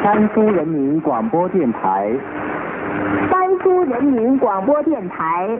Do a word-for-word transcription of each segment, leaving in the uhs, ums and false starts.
甘肃人民广播电台。 甘肃人民广播电台。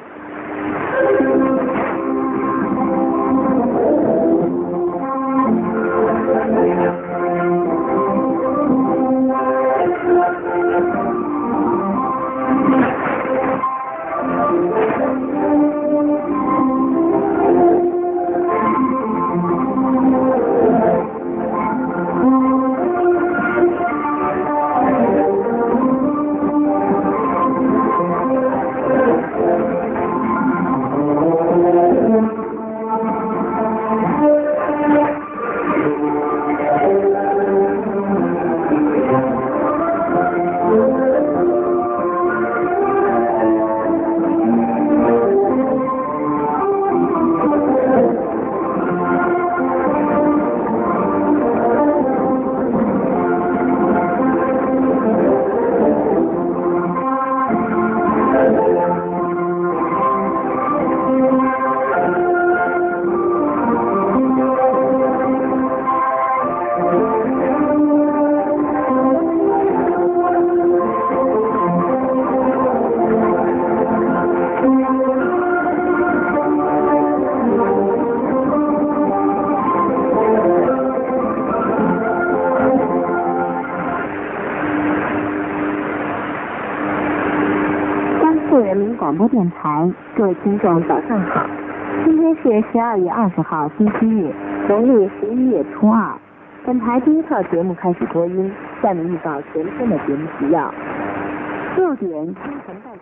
广播电台，各位听众早上好，今天是十二月二十号星期日，农历十一月初二。本台第一套节目开始播音，下面预告全天的节目提要。六点，清晨带